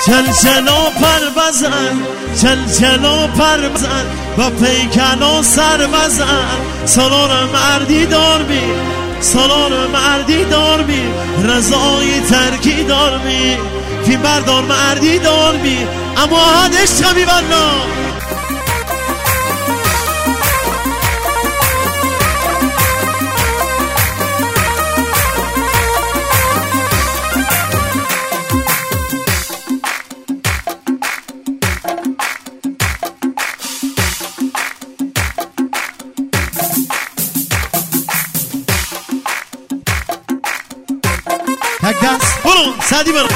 چل و پر بزن، چل و پر بزن، با پیکن و سر بزن. سالار مردی دار بی، سالار مردی دار بی، رضای ترکی دار بی، فیلم بردار مردی دار بی، اما حدش کمی بنا. تک دست برو سعدی برو.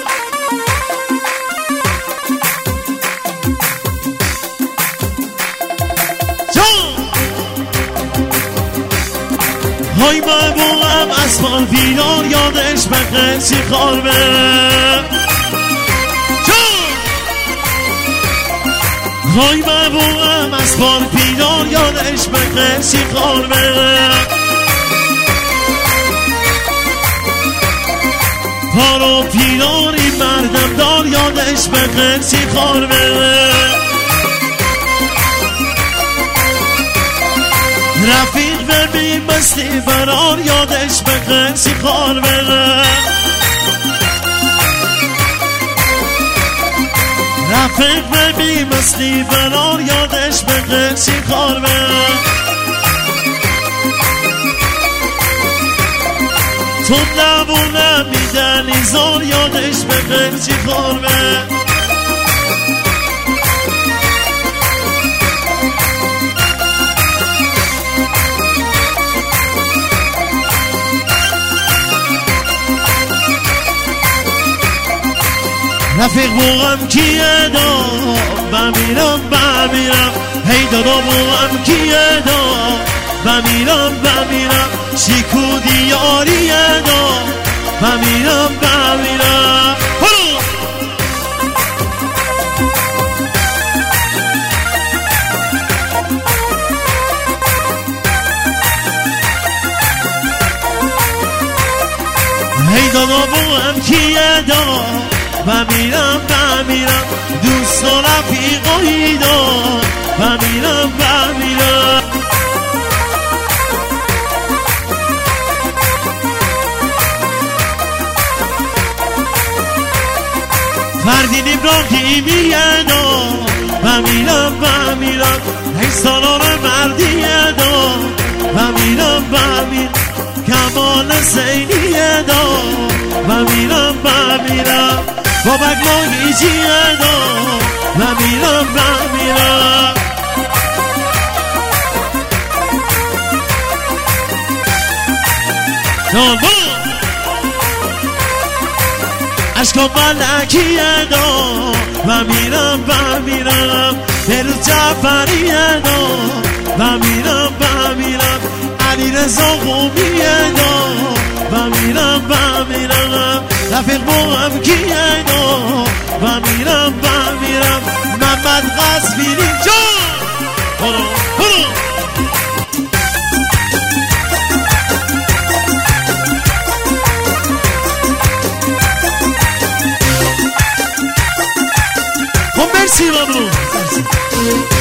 های محبوبم اسفال بیدار یادش بخیر سی خار بره. های محبوبم اسفال بیدار یادش بخیر سی خار بره. پارو پیداری مردم دار یادش بخیر سی خار بره. رفیق ببین مستی برار یادش بخیر سی خار بره. رفیق ببین مستی برار یادش بخیر سی خار بره. تو نبونه میدن ایزار یادش بخیر سی خار بره. رفیق بوغم کیه دا بمیرم بمیرم، هی دادا بوغم کیه دا بمیرم بمیرم، شیکو دیاریه دا بمیرم بمیرم. هی دادا بوغم کیه دا بمیرم بمیرم، دوست و رفیقایی دار بمیرم بمیرم. فردین ابراهیمیه دار بمیرم بمیرم، ای سالار مردیه دار بمیرم بمیرم، کمال زینیه دار بمیرم بمیرم، بابک ماهیجیه دار بمیرم بمیرم. جان برو عشقا ملکیه دار بمیرم بمیرم، بروز جعفریه دار بمیرم بمیرم، علی رضا قومیه دار بمیرم بمیرم، رفیق بوغم کیه دار بمیرم بمیرم، محمد قصفیری جان برو برو. خب مرسی ممنون.